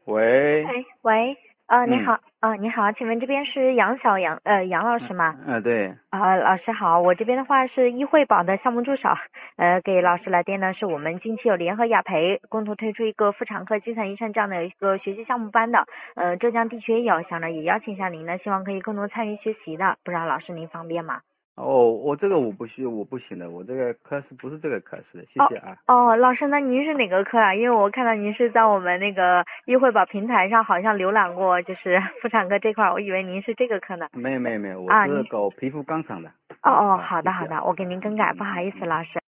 喂， 哎，喂，你嗯好，你好，请问这边是杨老师吗？ 对， 老师好，我这边的话是易惠宝的项目助手，给老师来电呢，是我们近期有联合雅培共同推出一个妇产科基层医生这样的一个学习项目班的，浙江地区也有，想呢也邀请一下您呢，希望可以共同参与学习的，不知道老师您方便吗？ 哦，我这个我不行的，我这个科室不是这个科室的，谢哦谢啊。 老师，那您是哪个科啊？因为我看到您是在我们那个易惠宝平台上好像浏览过，就是妇产科这块儿，我以为您是这个科呢。 没有没有没有，我啊， 是您搞皮肤钢厂的。 好好，谢谢啊。 的好的，我给您更改，不好意思，老师。